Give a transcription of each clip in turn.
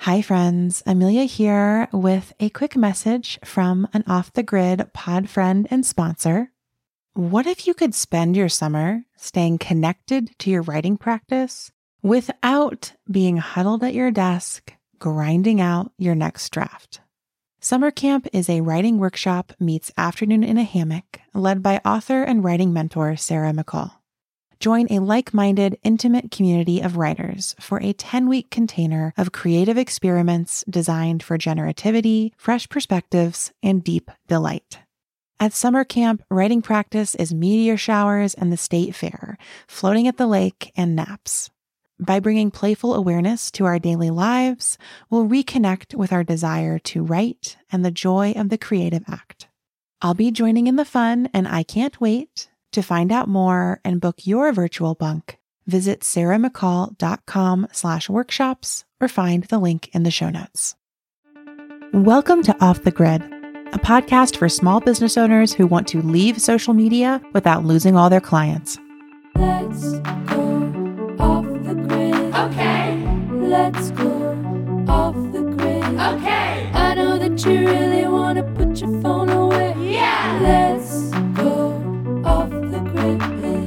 Hi, friends. Amelia here with a quick message from an Off the Grid pod friend and sponsor. What if you could spend your summer staying connected to your writing practice without being huddled at your desk, grinding out your next draft? Summer Camp is a writing workshop meets afternoon in a hammock led by author and writing mentor Sarah McCall. Join a like-minded, intimate community of writers for a 10-week container of creative experiments designed for generativity, fresh perspectives, and deep delight. At summer camp, writing practice is meteor showers and the state fair, floating at the lake, and naps. By bringing playful awareness to our daily lives, we'll reconnect with our desire to write and the joy of the creative act. I'll be joining in the fun, and I can't wait. To find out more and book your virtual bunk, visit sarahmccall.com/workshops or find the link in the show notes. Welcome to Off the Grid, a podcast for small business owners who want to leave social media without losing all their clients. Let's go off the grid. Okay. Let's go off the grid. Okay. I know that you really want to put your phone away. Yeah. Let's go off the grid.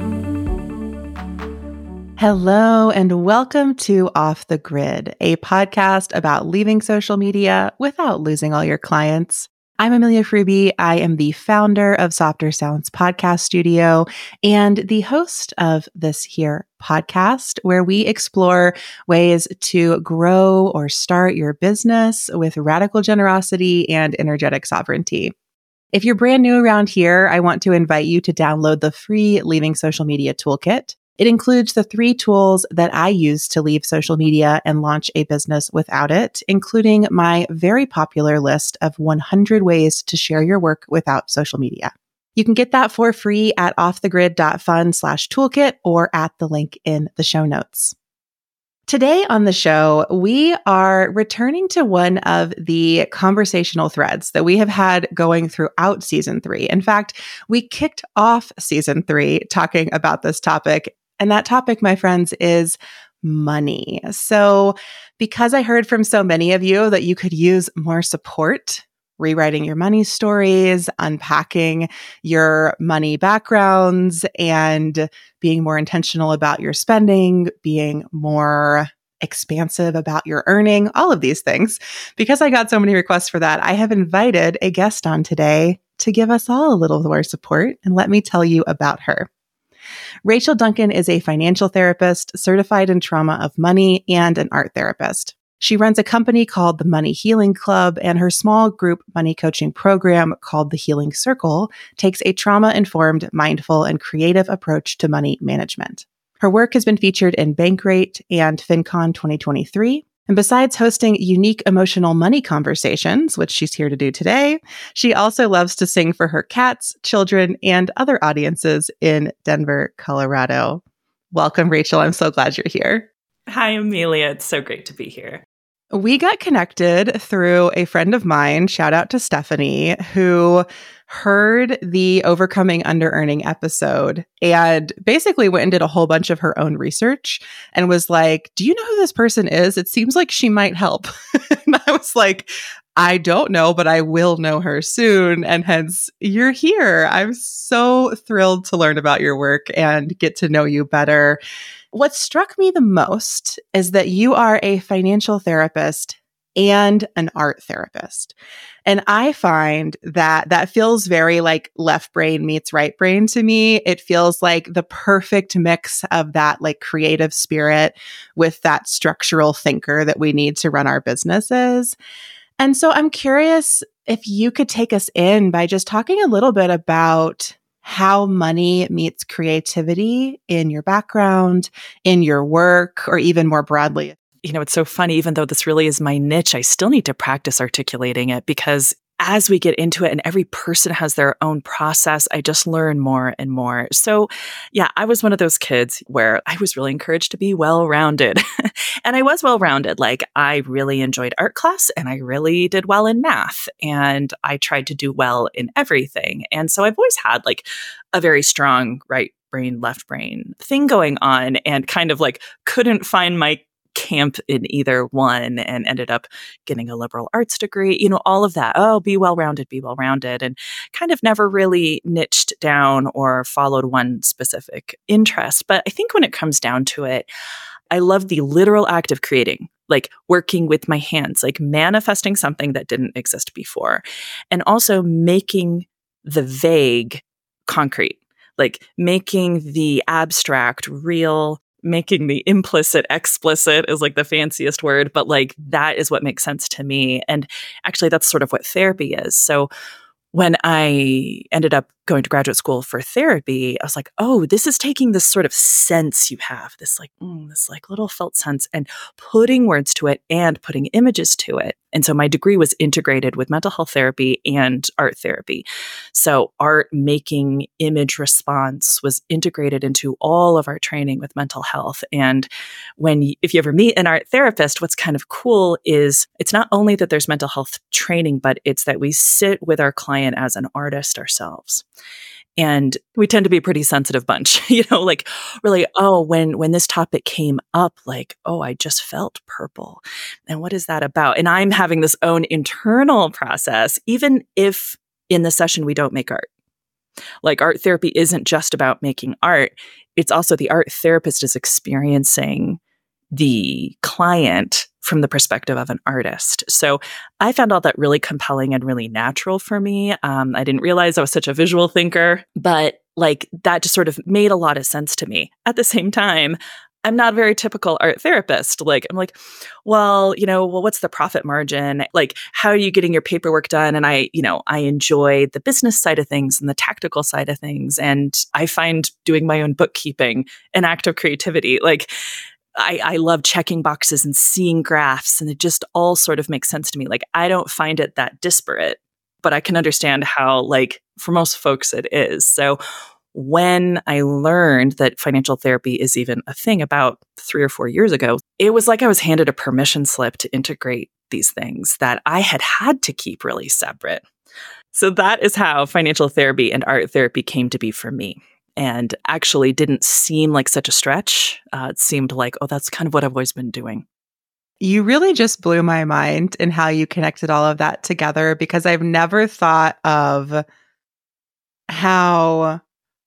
Hello, and welcome to Off the Grid, a podcast about leaving social media without losing all your clients. I'm Amelia Fruby. I am the founder of Softer Sounds Podcast Studio and the host of this here podcast, where we explore ways to grow or start your business with radical generosity and energetic sovereignty. If you're brand new around here, I want to invite you to download the free Leaving Social Media Toolkit. It includes the 3 tools that I use to leave social media and launch a business without it, including my very popular list of 100 ways to share your work without social media. You can get that for free at offthegrid.fun/toolkit or at the link in the show notes. Today on the show, we are returning to one of the conversational threads that we have had going throughout season 3. In fact, we kicked off season 3 talking about this topic. And that topic, my friends, is money. So because I heard from so many of you that you could use more support rewriting your money stories, unpacking your money backgrounds, and being more intentional about your spending, being more expansive about your earning, all of these things. Because I got so many requests for that, I have invited a guest on today to give us all a little more support, and let me tell you about her. Rachel Duncan is a financial therapist, certified in trauma of money, and an art therapist. She runs a company called the Money Healing Club, and her small group money coaching program called the Healing Circle takes a trauma-informed, mindful, and creative approach to money management. Her work has been featured in Bankrate and FinCon 2023. And besides hosting unique emotional money conversations, which she's here to do today, she also loves to sing for her cats, children, and other audiences in Denver, Colorado. Welcome, Rachel. I'm so glad you're here. Hi, Amelia. It's so great to be here. We got connected through a friend of mine, shout out to Stephanie, who heard the Overcoming Under-Earning episode and basically went and did a whole bunch of her own research and was like, do you know who this person is? It seems like she might help. And I was like, I don't know, but I will know her soon. And hence, you're here. I'm so thrilled to learn about your work and get to know you better. What struck me the most is that you are a financial therapist and an art therapist. And I find that that feels very like left brain meets right brain to me. It feels like the perfect mix of that like creative spirit with that structural thinker that we need to run our businesses. And so I'm curious if you could take us in by just talking a little bit about how money meets creativity in your background, in your work, or even more broadly. You know, it's so funny, even though this really is my niche, I still need to practice articulating it because as we get into it and every person has their own process, I just learn more and more. So yeah, I was one of those kids where I was really encouraged to be well-rounded. And I was well-rounded. Like I really enjoyed art class and I really did well in math and I tried to do well in everything. And so I've always had like a very strong right brain, left brain thing going on and kind of like couldn't find my camp in either one and ended up getting a liberal arts degree, you know, all of that. Oh, be well-rounded, and kind of never really niched down or followed one specific interest. But I think when it comes down to it, I love the literal act of creating, like working with my hands, like manifesting something that didn't exist before, and also making the vague concrete, like making the abstract real, making the implicit explicit is like the fanciest word, but like that is what makes sense to me. And actually, that's sort of what therapy is. So when I ended up going to graduate school for therapy, I was like, oh, this is taking this sort of sense you have, this like little felt sense, and putting words to it and putting images to it. And so my degree was integrated with mental health therapy and art therapy. So art making image response was integrated into all of our training with mental health. And if you ever meet an art therapist, what's kind of cool is it's not only that there's mental health training, but it's that we sit with our client as an artist ourselves. And we tend to be a pretty sensitive bunch, you know, like really, oh, when this topic came up, like, oh, I just felt purple. And what is that about? And I'm having this own internal process, even if in the session we don't make art. Like art therapy isn't just about making art. It's also the art therapist is experiencing the client from the perspective of an artist. So I found all that really compelling and really natural for me. I didn't realize I was such a visual thinker, but like that just sort of made a lot of sense to me. At the same time, I'm not a very typical art therapist. Like, I'm like, well, what's the profit margin? Like, how are you getting your paperwork done? And I enjoy the business side of things and the tactical side of things. And I find doing my own bookkeeping an act of creativity. Like, I love checking boxes and seeing graphs, and it just all sort of makes sense to me. Like, I don't find it that disparate, but I can understand how, like, for most folks it is. So when I learned that financial therapy is even a thing about 3 or 4 years ago, it was like I was handed a permission slip to integrate these things that I had to keep really separate. So that is how financial therapy and art therapy came to be for me. And actually didn't seem like such a stretch. It seemed like, oh, that's kind of what I've always been doing. You really just blew my mind in how you connected all of that together, because I've never thought of how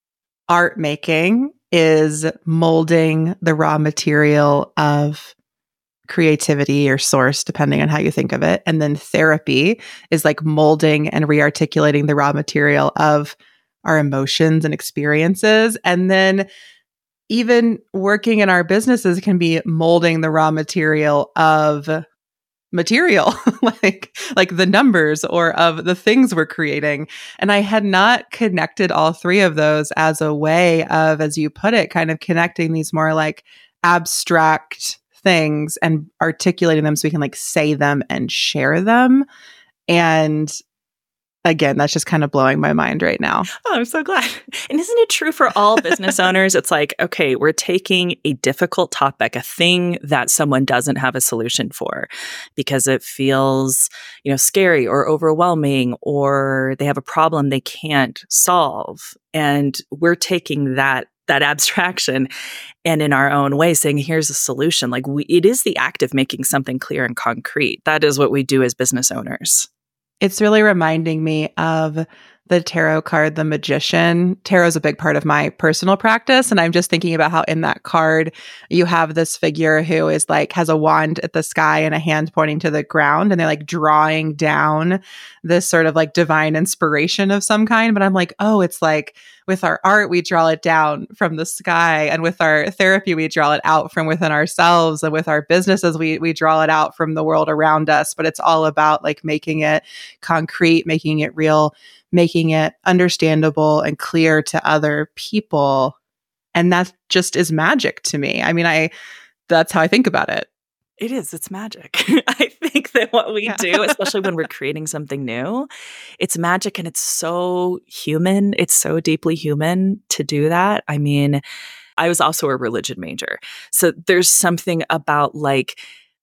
art making is molding the raw material of creativity or source, depending on how you think of it. And then therapy is like molding and rearticulating the raw material of our emotions and experiences. And then even working in our businesses can be molding the raw material of material, like the numbers or of the things we're creating. And I had not connected all three of those as a way of, as you put it, kind of connecting these more like abstract things and articulating them so we can like say them and share them. And again, that's just kind of blowing my mind right now. Oh, I'm so glad. And isn't it true for all business owners? It's like, okay, we're taking a difficult topic, a thing that someone doesn't have a solution for because it feels, scary or overwhelming, or they have a problem they can't solve. And we're taking that abstraction and in our own way saying, here's a solution. Like it is the act of making something clear and concrete. That is what we do as business owners. It's really reminding me of the tarot card, the Magician. Tarot is a big part of my personal practice. And I'm just thinking about how in that card, you have this figure who is like, has a wand at the sky and a hand pointing to the ground. And they're like drawing down this sort of like divine inspiration of some kind. But I'm like, oh, it's like with our art, we draw it down from the sky. And with our therapy, we draw it out from within ourselves. And with our businesses, we draw it out from the world around us. But it's all about like making it concrete, making it real, making it understandable and clear to other people. And that just is magic to me. I mean, that's how I think about it. It is. It's magic. I think that what we do, especially when we're creating something new, it's magic and it's so human. It's so deeply human to do that. I mean, I was also a religion major. So there's something about like,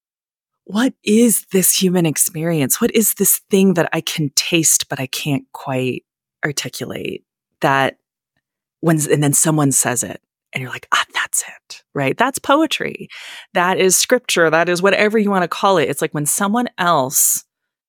what is this human experience? What is this thing that I can taste, but I can't quite articulate and then someone says it And you're like, that's it, right? That's poetry. That is scripture. That is whatever you want to call it. It's like when someone else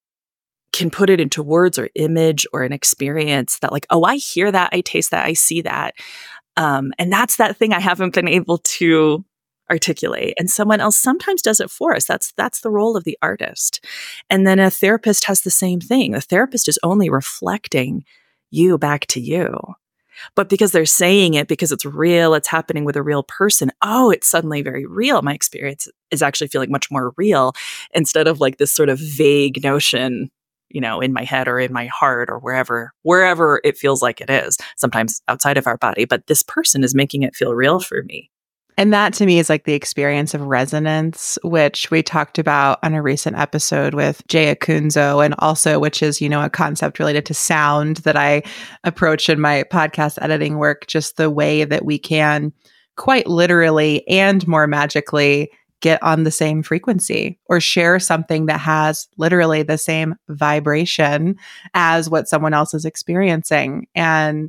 can put it into words or image or an experience that like, oh, I hear that, I taste that, I see that. And that's that thing I haven't been able to articulate. And someone else sometimes does it for us. That's the role of the artist. And then a therapist has the same thing. The therapist is only reflecting you back to you. But because they're saying it, because it's real, it's happening with a real person, oh, it's suddenly very real. My experience is actually feeling much more real instead of like this sort of vague notion, in my head or in my heart or wherever it feels like it is, sometimes outside of our body. But this person is making it feel real for me. And that to me is like the experience of resonance, which we talked about on a recent episode with Jay Acunzo, and also which is, a concept related to sound that I approach in my podcast editing work, just the way that we can quite literally and more magically get on the same frequency or share something that has literally the same vibration as what someone else is experiencing. And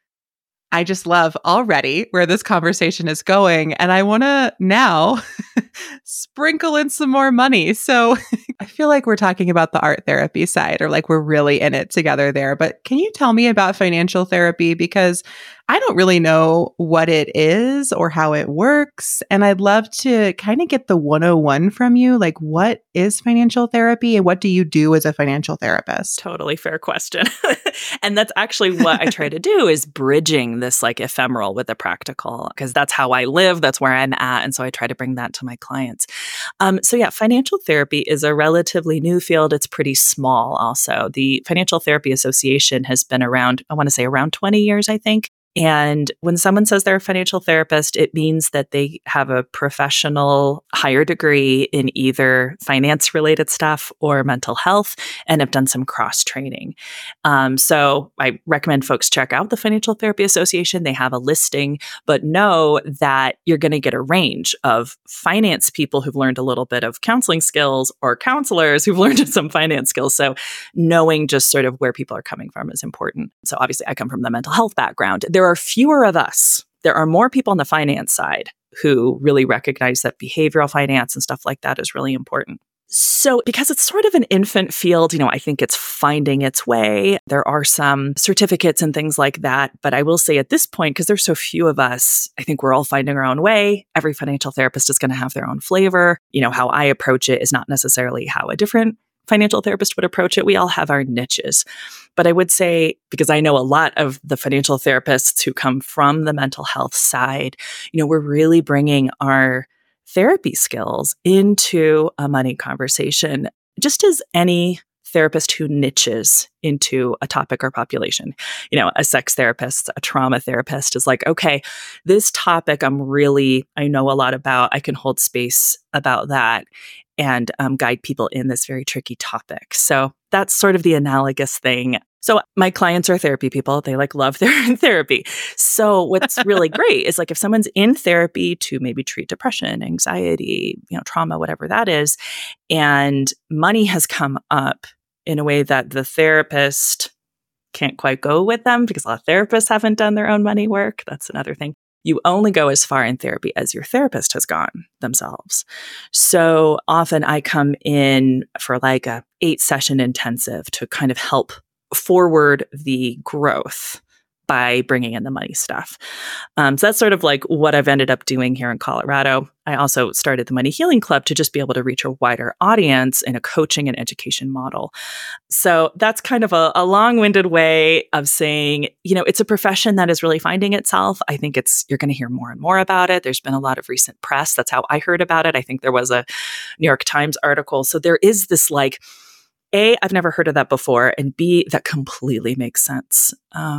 I just love already where this conversation is going. And I want to now sprinkle in some more money. So I feel like we're talking about the art therapy side, or like we're really in it together there. But can you tell me about financial therapy? Because I don't really know what it is or how it works. And I'd love to kind of get the 101 from you. Like, what is financial therapy and what do you do as a financial therapist? Totally fair question. And that's actually what I try to do, is bridging this like ephemeral with the practical, because that's how I live. That's where I'm at. And so I try to bring that to my clients. Financial therapy is a relatively new field. It's pretty small also. The Financial Therapy Association has been around, I want to say around 20 years, I think. And when someone says they're a financial therapist, it means that they have a professional higher degree in either finance related stuff or mental health and have done some cross training. So I recommend folks check out the Financial Therapy Association. They have a listing, but know that you're going to get a range of finance people who've learned a little bit of counseling skills or counselors who've learned some finance skills. So knowing just sort of where people are coming from is important. So obviously I come from the mental health background. There are fewer of us. There are more people on the finance side who really recognize that behavioral finance and stuff like that is really important. So because it's sort of an infant field, I think it's finding its way. There are some certificates and things like that. But I will say at this point, because there's so few of us, I think we're all finding our own way. Every financial therapist is going to have their own flavor. How I approach it is not necessarily how a different financial therapist would approach it. We all have our niches. But I would say, because I know a lot of the financial therapists who come from the mental health side, we're really bringing our therapy skills into a money conversation, just as any therapist who niches into a topic or population. A sex therapist, a trauma therapist is like, okay, this topic I know a lot about. I can hold space about that and guide people in this very tricky topic. So that's sort of the analogous thing. So my clients are therapy people. They love their therapy. So what's really great is if someone's in therapy to maybe treat depression, anxiety, trauma, whatever that is, and money has come up in a way that the therapist can't quite go with them because a lot of therapists haven't done their own money work. That's another thing. You only go as far in therapy as your therapist has gone themselves. So often I come in for a 8-session intensive to kind of help forward the growth by bringing in the money stuff. So that's sort of what I've ended up doing here in Colorado. I also started the Money Healing Club to just be able to reach a wider audience in a coaching and education model. So that's kind of a long-winded way of saying, it's a profession that is really finding itself. I think you're going to hear more and more about it. There's been a lot of recent press. That's how I heard about it. I think there was a New York Times article. So there is this A, I've never heard of that before, and B, that completely makes sense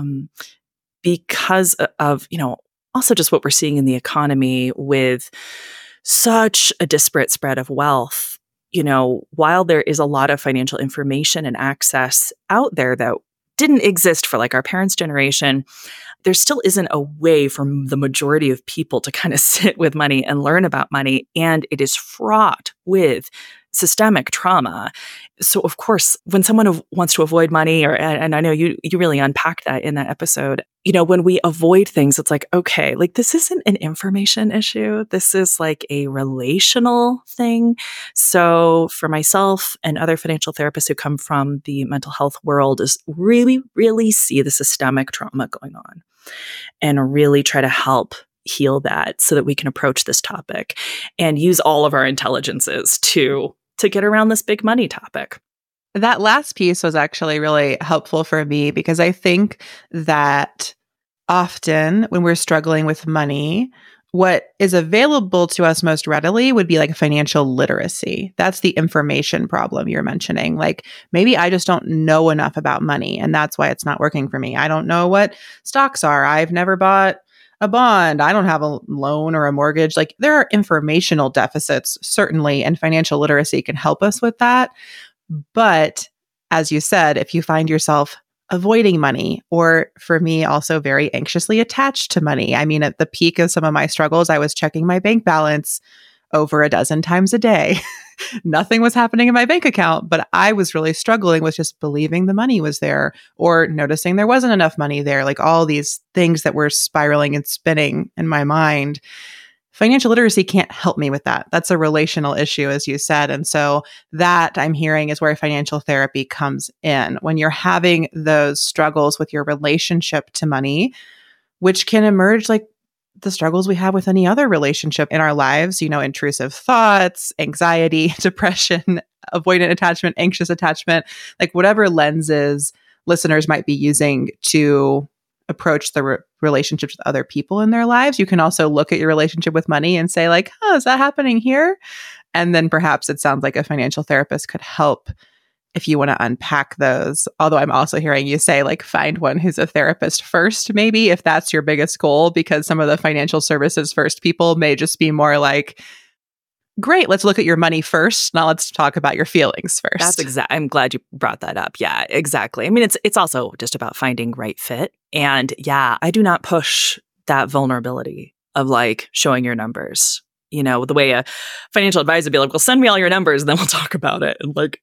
because of, also just what we're seeing in the economy with such a disparate spread of wealth. While there is a lot of financial information and access out there that didn't exist for our parents' generation, there still isn't a way for the majority of people to kind of sit with money and learn about money. And it is fraught with systemic trauma. So of course, when someone wants to avoid money, and I know you really unpacked that in that episode, when we avoid things, it's like, okay, like this isn't an information issue. This is like a relational thing. So for myself and other financial therapists who come from the mental health world is really, really see the systemic trauma going on and really try to help heal that so that we can approach this topic and use all of our intelligences to get around this big money topic. That last piece was actually really helpful for me because I think that often when we're struggling with money, what is available to us most readily would be like financial literacy. That's the information problem you're mentioning. Like maybe I just don't know enough about money and that's why it's not working for me. I don't know what stocks are. I've never bought a bond. I don't have a loan or a mortgage. Like there are informational deficits, certainly, and financial literacy can help us with that. But as you said, if you find yourself avoiding money, or for me, also very anxiously attached to money. I mean, at the peak of some of my struggles, I was checking my bank balance over a dozen times a day. Nothing was happening in my bank account, but I was really struggling with just believing the money was there or noticing there wasn't enough money there, like all these things that were spiraling and spinning in my mind. Financial literacy can't help me with that. That's a relational issue, as you said. And so that I'm hearing is where financial therapy comes in. When you're having those struggles with your relationship to money, which can emerge like the struggles we have with any other relationship in our lives, intrusive thoughts, anxiety, depression, avoidant attachment, anxious attachment, like whatever lenses listeners might be using to approach the relationships with other people in their lives. You can also look at your relationship with money and say like, oh, is that happening here? And then perhaps it sounds like a financial therapist could help if you want to unpack those. Although I'm also hearing you say like, find one who's a therapist first, maybe if that's your biggest goal, because some of the financial services first people may just be more like, great, let's look at your money first. Now let's talk about your feelings first. That's I'm glad you brought that up. Yeah, exactly. I mean, it's also just about finding right fit. And yeah, I do not push that vulnerability of like showing your numbers. The way a financial advisor would be like, well, send me all your numbers and then we'll talk about it. And like,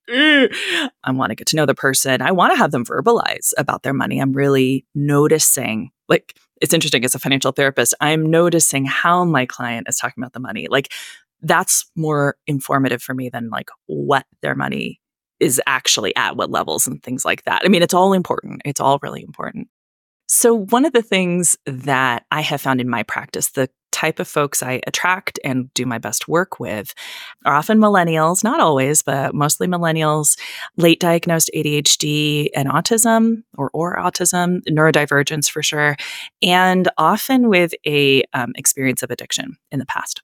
I want to get to know the person. I want to have them verbalize about their money. I'm really noticing, like, it's interesting as a financial therapist, I'm noticing how my client is talking about the money. Like, that's more informative for me than like what their money is actually at, what levels and things like that. I mean, it's all important. It's all really important. So one of the things that I have found in my practice, the type of folks I attract and do my best work with are often millennials, not always, but mostly millennials, late diagnosed ADHD and autism or autism, neurodivergence for sure, and often with a experience of addiction in the past.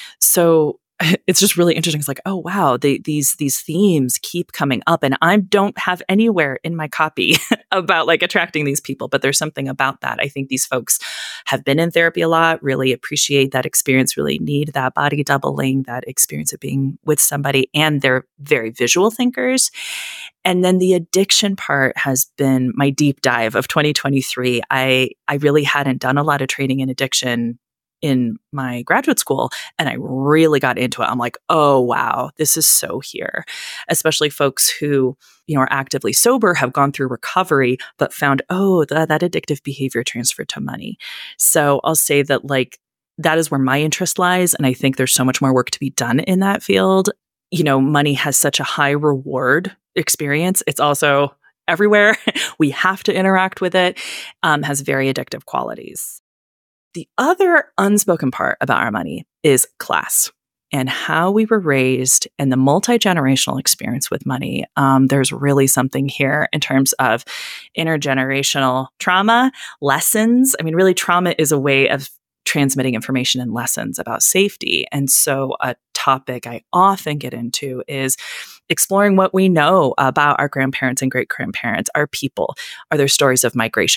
So it's just really interesting. It's like, oh, wow, these themes keep coming up. And I don't have anywhere in my copy about like attracting these people, but there's something about that. I think these folks have been in therapy a lot, really appreciate that experience, really need that body doubling, that experience of being with somebody, and they're very visual thinkers. And then the addiction part has been my deep dive of 2023. I really hadn't done a lot of training in addiction in my graduate school, and I really got into it. I'm like, oh, wow, this is so here. Especially folks who, are actively sober, have gone through recovery, but found, oh, that addictive behavior transferred to money. So I'll say that like, that is where my interest lies. And I think there's so much more work to be done in that field. Money has such a high reward experience. It's also everywhere. We have to interact with it, has very addictive qualities. The other unspoken part about our money is class and how we were raised and the multi-generational experience with money. There's really something here in terms of intergenerational trauma, lessons. I mean, really, trauma is a way of transmitting information and lessons about safety. And so a topic I often get into is exploring what we know about our grandparents and great-grandparents, our people. Are there stories of migration?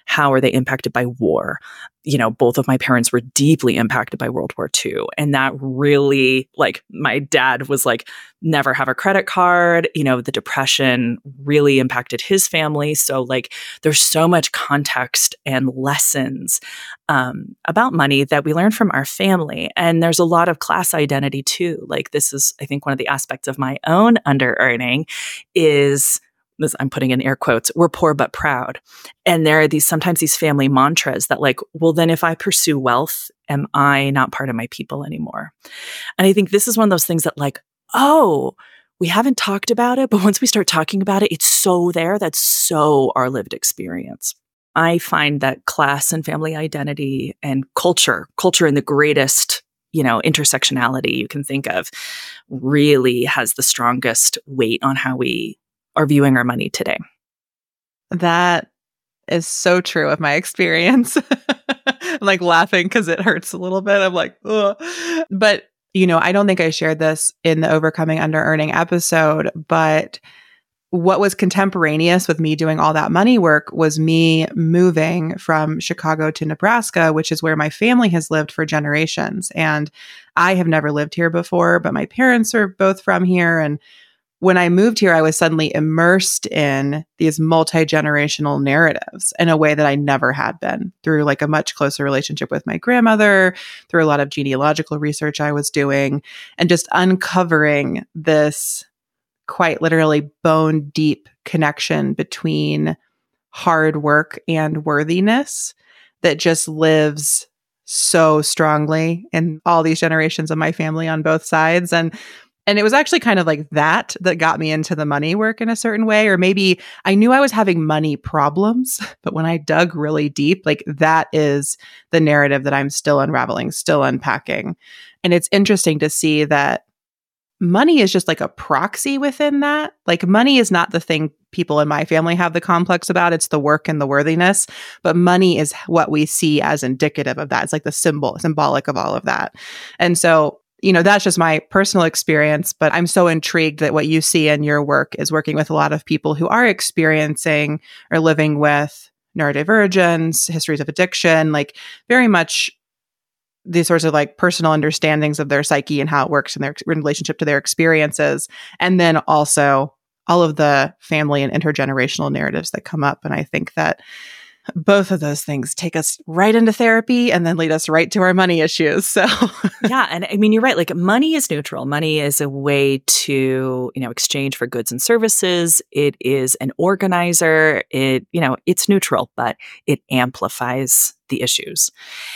How are they impacted by war? Both of my parents were deeply impacted by World War II. And that really, my dad was never have a credit card. The Depression really impacted his family. So there's so much context and lessons about money that we learn from our family. And there's a lot of class identity too. This is, I think, one of the aspects of my own under-earning is this, I'm putting in air quotes, we're poor but proud. And there are sometimes these family mantras that well, then if I pursue wealth, am I not part of my people anymore? And I think this is one of those things that oh, we haven't talked about it, but once we start talking about it, it's so there. That's so our lived experience. I find that class and family identity and culture in the greatest intersectionality you can think of really has the strongest weight on how we are viewing our money today. That is so true of my experience. I'm laughing because it hurts a little bit. I'm ugh. But, I don't think I shared this in the Overcoming Under-Earning episode, but what was contemporaneous with me doing all that money work was me moving from Chicago to Nebraska, which is where my family has lived for generations. And I have never lived here before, but my parents are both from here. And when I moved here, I was suddenly immersed in these multi-generational narratives in a way that I never had been, through a much closer relationship with my grandmother, through a lot of genealogical research I was doing, and just uncovering this quite literally bone deep connection between hard work and worthiness that just lives so strongly in all these generations of my family on both sides. And it was actually kind of that got me into the money work in a certain way. Or maybe I knew I was having money problems, but when I dug really deep, that is the narrative that I'm still unraveling, still unpacking. And it's interesting to see that money is just a proxy within that. Money is not the thing people in my family have the complex about. It's the work and the worthiness. But money is what we see as indicative of that. It's the symbolic of all of that. And so that's just my personal experience, but I'm so intrigued that what you see in your work is working with a lot of people who are experiencing or living with neurodivergence, histories of addiction, very much these sorts of personal understandings of their psyche and how it works in their relationship to their experiences. And then also all of the family and intergenerational narratives that come up. And I think that both of those things take us right into therapy and then lead us right to our money issues. So yeah. And I mean, you're right. Money is neutral. Money is a way to, exchange for goods and services. It is an organizer. It's neutral, but it amplifies the issues.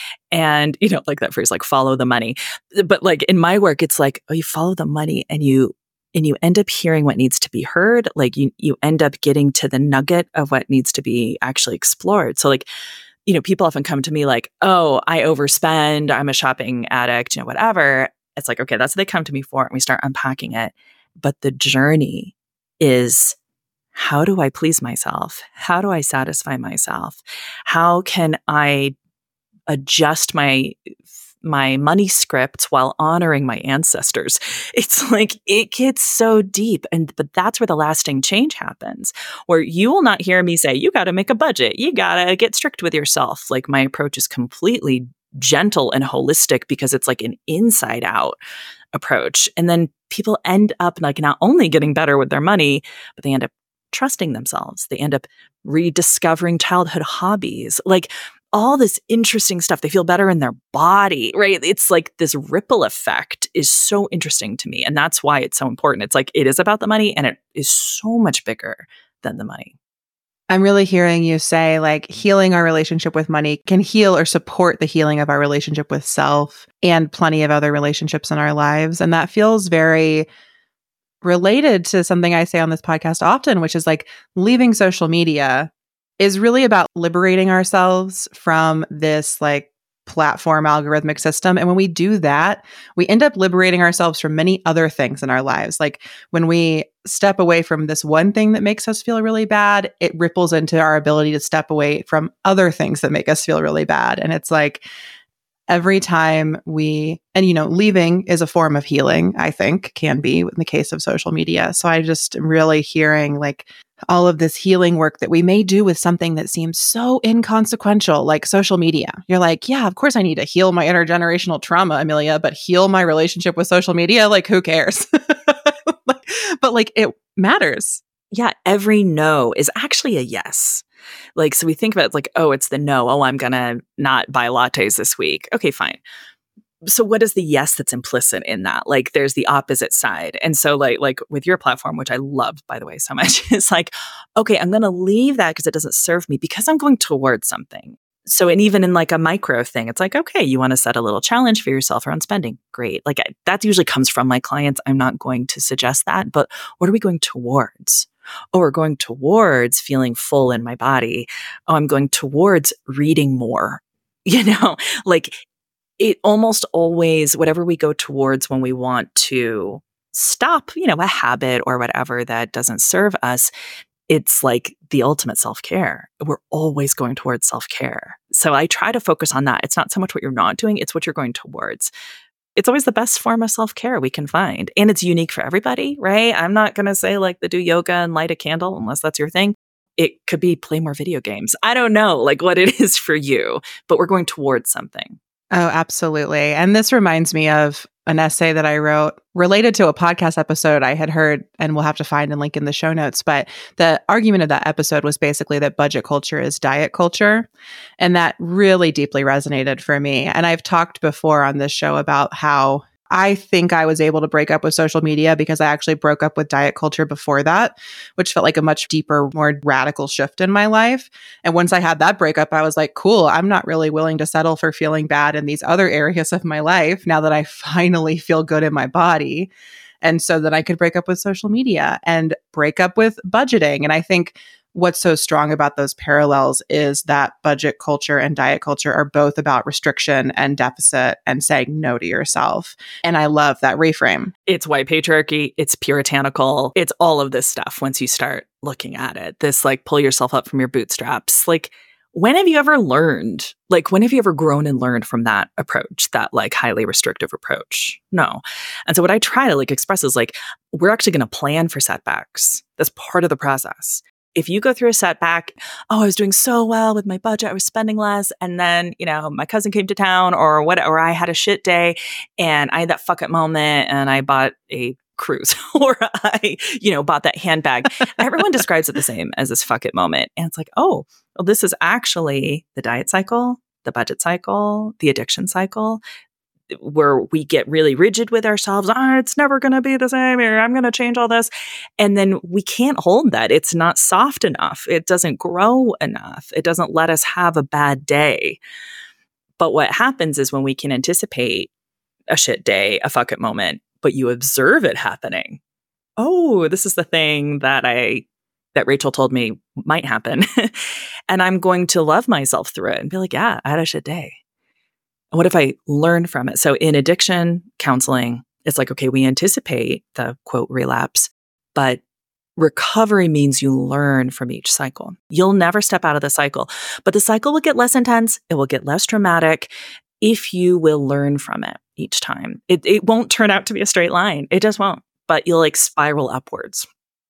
And, that phrase, follow the money. But in my work, it's you follow the money and you end up hearing what needs to be heard. You end up getting to the nugget of what needs to be actually explored. So people often come to me oh, I overspend, I'm a shopping addict, whatever. It's okay, that's what they come to me for. And we start unpacking it. But the journey is, how do I please myself? How do I satisfy myself? How can I adjust my money scripts while honoring my ancestors? It's it gets so deep. But that's where the lasting change happens, where you will not hear me say, you got to make a budget. You got to get strict with yourself. My approach is completely gentle and holistic because it's an inside out approach. And then people end up not only getting better with their money, but they end up trusting themselves. They end up rediscovering childhood hobbies. All this interesting stuff. They feel better in their body, right? It's this ripple effect is so interesting to me. And that's why it's so important. It's it is about the money and it is so much bigger than the money. I'm really hearing you say healing our relationship with money can heal or support the healing of our relationship with self and plenty of other relationships in our lives. And that feels very related to something I say on this podcast often, which is leaving social media is really about liberating ourselves from this platform algorithmic system. And when we do that, we end up liberating ourselves from many other things in our lives. When we step away from this one thing that makes us feel really bad, it ripples into our ability to step away from other things that make us feel really bad. And it's every time leaving is a form of healing, I think, can be in the case of social media. So I just am really hearing all of this healing work that we may do with something that seems so inconsequential, like social media. You're like, yeah, of course I need to heal my intergenerational trauma, Amelia, but heal my relationship with social media? Like, who cares? But like, it matters. Yeah, every no is actually a yes. Like, so we think about it like, oh, it's the no. Oh, I'm going to not buy lattes this week. Okay, fine. So what is the yes that's implicit in that? Like, there's the opposite side. And so like with your platform, which I loved, by the way, so much, it's like, okay, I'm going to leave that because it doesn't serve me because I'm going towards something. So, and even in like a micro thing, it's like, okay, you want to set a little challenge for yourself around spending. Great. Like that usually comes from my clients. I'm not going to suggest that, but what are we going towards? Oh, we're going towards feeling full in my body. Oh, I'm going towards reading more, like it almost always, whatever we go towards when we want to stop, a habit or whatever that doesn't serve us, it's like the ultimate self-care. We're always going towards self-care. So I try to focus on that. It's not so much what you're not doing, it's what you're going towards. It's always the best form of self-care we can find. And it's unique for everybody, right? I'm not going to say like do yoga and light a candle unless that's your thing. It could be play more video games. I don't know like what it is for you, but we're going towards something. Oh, absolutely. And this reminds me of an essay that I wrote related to a podcast episode I had heard, and we'll have to find and link in the show notes. But the argument of that episode was basically that budget culture is diet culture. And that really deeply resonated for me. And I've talked before on this show about how I think I was able to break up with social media because I actually broke up with diet culture before that, which felt like a much deeper, more radical shift in my life. And once I had that breakup, I was like, cool, I'm not really willing to settle for feeling bad in these other areas of my life now that I finally feel good in my body. And so that I could break up with social media and break up with budgeting. And I think what's so strong about those parallels is that budget culture and diet culture are both about restriction and deficit and saying no to yourself. And I love that reframe. It's white patriarchy. It's puritanical. It's all of this stuff once you start looking at it. This like pull yourself up from your bootstraps. Like, when have you ever learned? Like, when have you ever grown and learned from that approach, that like highly restrictive approach? No. And so what I try to like express is like, we're actually going to plan for setbacks. That's part of the process. If you go through a setback, oh, I was doing so well with my budget, I was spending less, and then, my cousin came to town or I had a shit day and I had that fuck it moment and I bought a cruise or I, bought that handbag. Everyone describes it the same as this fuck it moment. And it's like, oh, well, this is actually the diet cycle, the budget cycle, the addiction cycle, where we get really rigid with ourselves. It's never going to be the same, or I'm going to change all this. And then we can't hold that. It's not soft enough. It doesn't grow enough. It doesn't let us have a bad day. But what happens is when we can anticipate a shit day, a fuck it moment, but you observe it happening. Oh, this is the thing that Rachel told me might happen. And I'm going to love myself through it and be like, yeah, I had a shit day. What if I learn from it? So in addiction counseling, it's like, okay, we anticipate the quote relapse, but recovery means you learn from each cycle. You'll never step out of the cycle, but the cycle will get less intense. It will get less traumatic if you will learn from it each time. It won't turn out to be a straight line. It just won't, but you'll like spiral upwards.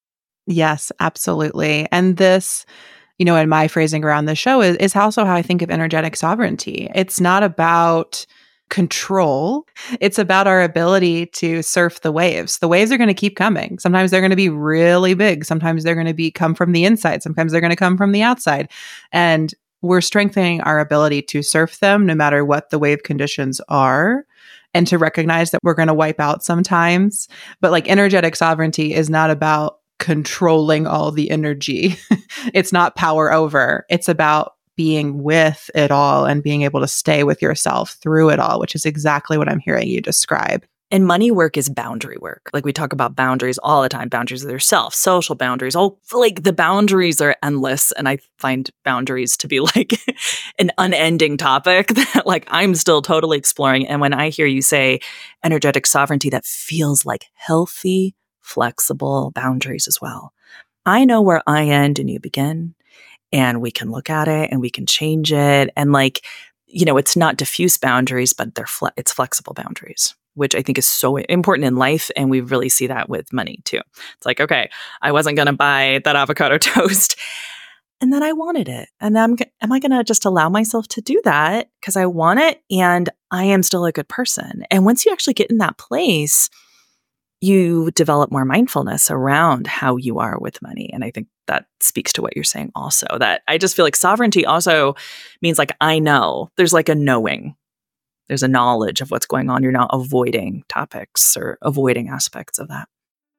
Yes, absolutely. And this, in my phrasing around the show is also how I think of energetic sovereignty. It's not about control. It's about our ability to surf the waves. The waves are going to keep coming. Sometimes they're going to be really big. Sometimes they're going to come from the inside. Sometimes they're going to come from the outside. And we're strengthening our ability to surf them no matter what the wave conditions are, and to recognize that we're going to wipe out sometimes. But like energetic sovereignty is not about controlling all the energy. It's not power over. It's about being with it all and being able to stay with yourself through it all, which is exactly what I'm hearing you describe. And money work is boundary work. Like we talk about boundaries all the time, boundaries of yourself, social boundaries, all like the boundaries are endless. And I find boundaries to be like an unending topic that like I'm still totally exploring. And when I hear you say energetic sovereignty, that feels like healthy, flexible boundaries as well. I know where I end and you begin, and we can look at it and we can change it. And like, it's not diffuse boundaries, but it's flexible boundaries. which I think is so important in life. And we really see that with money too. It's like, okay, I wasn't going to buy that avocado toast and then I wanted it. And am I going to just allow myself to do that because I want it and I am still a good person? And once you actually get in that place, you develop more mindfulness around how you are with money. And I think that speaks to what you're saying also, that I just feel like sovereignty also means like, I know there's like a knowing, there's a knowledge of what's going on. You're not avoiding topics or avoiding aspects of that.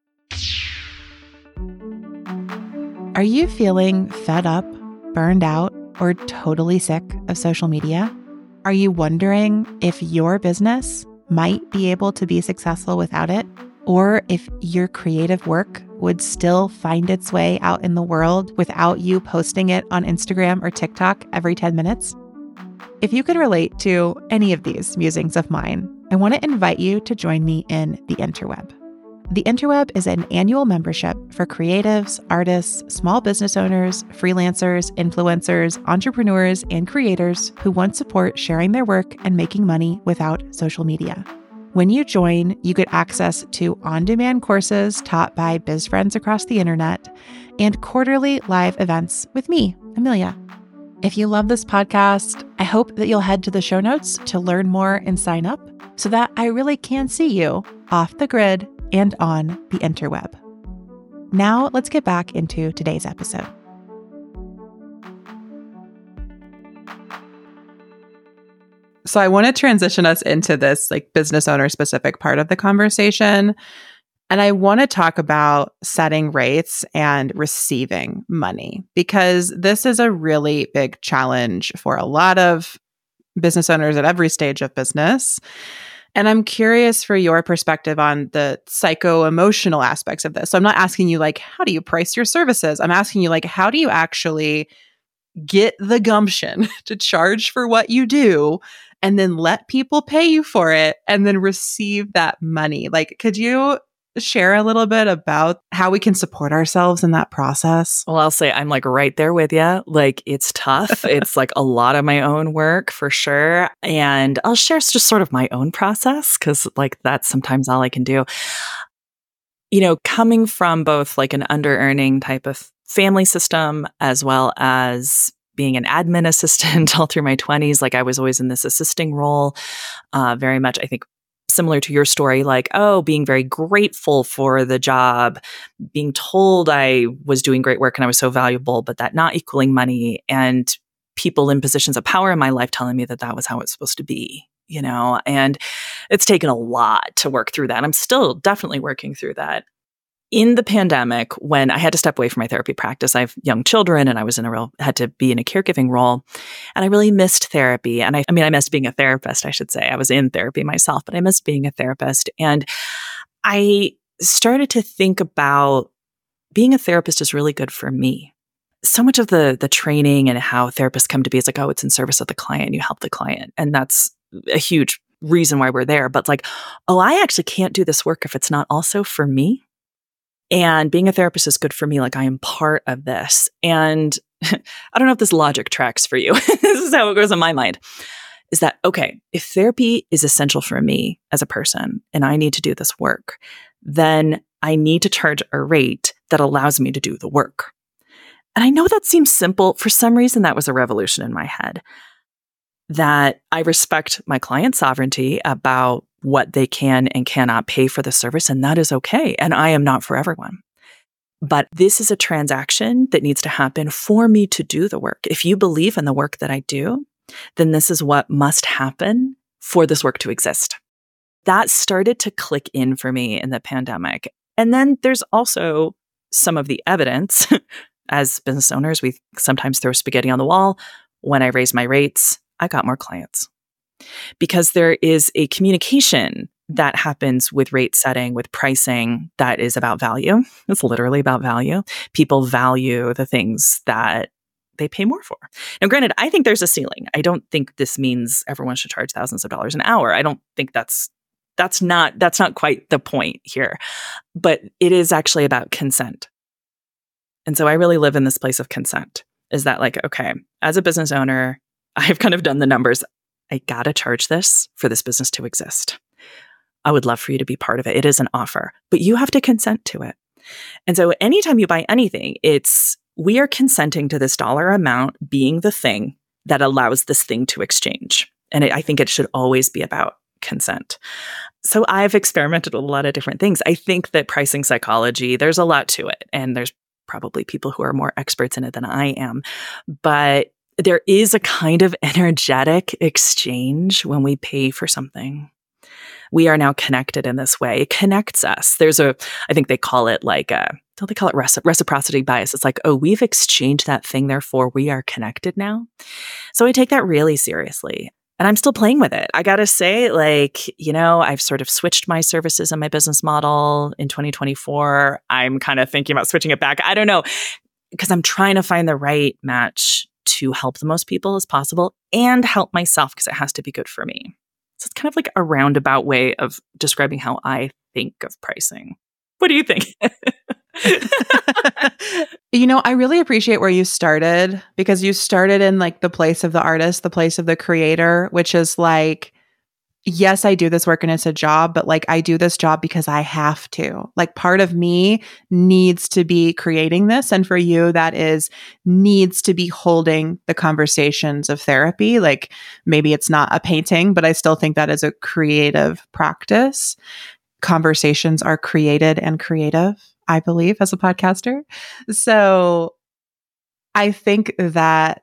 Are you feeling fed up, burned out, or totally sick of social media? Are you wondering if your business might be able to be successful without it? Or if your creative work would still find its way out in the world without you posting it on Instagram or TikTok every 10 minutes? If you could relate to any of these musings of mine, I want to invite you to join me in The Interweb. The Interweb is an annual membership for creatives, artists, small business owners, freelancers, influencers, entrepreneurs, and creators who want support sharing their work and making money without social media. When you join, you get access to on-demand courses taught by biz friends across the internet and quarterly live events with me, Amelia. If you love this podcast, I hope that you'll head to the show notes to learn more and sign up so that I really can see you off the grid and on the interweb. Now, let's get back into today's episode. So I want to transition us into this like business owner specific part of the conversation. And I want to talk about setting rates and receiving money, because this is a really big challenge for a lot of business owners at every stage of business. And I'm curious for your perspective on the psycho-emotional aspects of this. So I'm not asking you like, how do you price your services? I'm asking you like, how do you actually get the gumption to charge for what you do and then let people pay you for it and then receive that money? Like, could you share a little bit about how we can support ourselves in that process? Well, I'll say I'm like right there with you. Like, it's tough. It's like a lot of my own work for sure. And I'll share just sort of my own process because like that's sometimes all I can do. You know, coming from both like an under-earning type of family system as well as being an admin assistant all through my 20s, like I was always in this assisting role, very much, I think, similar to your story, like, oh, being very grateful for the job, being told I was doing great work and I was so valuable, but that not equaling money, and people in positions of power in my life telling me that that was how it's supposed to be, you know, and it's taken a lot to work through that. I'm still definitely working through that. In the pandemic, when I had to step away from my therapy practice, I have young children and I was had to be in a caregiving role, and I really missed therapy. And I missed being a therapist, I should say. I was in therapy myself, but I missed being a therapist. And I started to think about being a therapist is really good for me. So much of the training and how therapists come to be is like, oh, it's in service of the client. You help the client. And that's a huge reason why we're there. But it's like, oh, I actually can't do this work if it's not also for me. And being a therapist is good for me. Like, I am part of this. And I don't know if this logic tracks for you. This is how it goes in my mind. Is that, okay, if therapy is essential for me as a person and I need to do this work, then I need to charge a rate that allows me to do the work. And I know that seems simple. For some reason, that was a revolution in my head. That I respect my client's sovereignty about what they can and cannot pay for the service, and that is okay. And I am not for everyone. But this is a transaction that needs to happen for me to do the work. If you believe in the work that I do, then this is what must happen for this work to exist. That started to click in for me in the pandemic. And then there's also some of the evidence. As business owners, we sometimes throw spaghetti on the wall. When I raise my rates, I got more clients. Because there is a communication that happens with rate setting, with pricing, that is about value. It's literally about value. People value the things that they pay more for. Now, granted, I think there's a ceiling. I don't think this means everyone should charge thousands of dollars an hour. I don't think that's not quite the point here. But it is actually about consent. And so I really live in this place of consent. Is that like, okay, as a business owner, I've kind of done the numbers. I got to charge this for this business to exist. I would love for you to be part of it. It is an offer, but you have to consent to it. And so anytime you buy anything, we are consenting to this dollar amount being the thing that allows this thing to exchange. And I think it should always be about consent. So I've experimented with a lot of different things. I think that pricing psychology, there's a lot to it. And there's probably people who are more experts in it than I am. But there is a kind of energetic exchange when we pay for something. We are now connected in this way. It connects us. I think they call it don't they call it reciprocity bias? It's like, oh, we've exchanged that thing, therefore we are connected now. So I take that really seriously. And I'm still playing with it. I got to say, I've sort of switched my services and my business model in 2024. I'm kind of thinking about switching it back. I don't know, because I'm trying to find the right match to help the most people as possible and help myself, because it has to be good for me. So it's kind of like a roundabout way of describing how I think of pricing. What do you think? I really appreciate where you started, because you started in like the place of the artist, the place of the creator, which is like, yes, I do this work and it's a job, but like I do this job because I have to. Like part of me needs to be creating this. And for you, that needs to be holding the conversations of therapy. Like maybe it's not a painting, but I still think that is a creative practice. Conversations are created and creative, I believe, as a podcaster. So I think that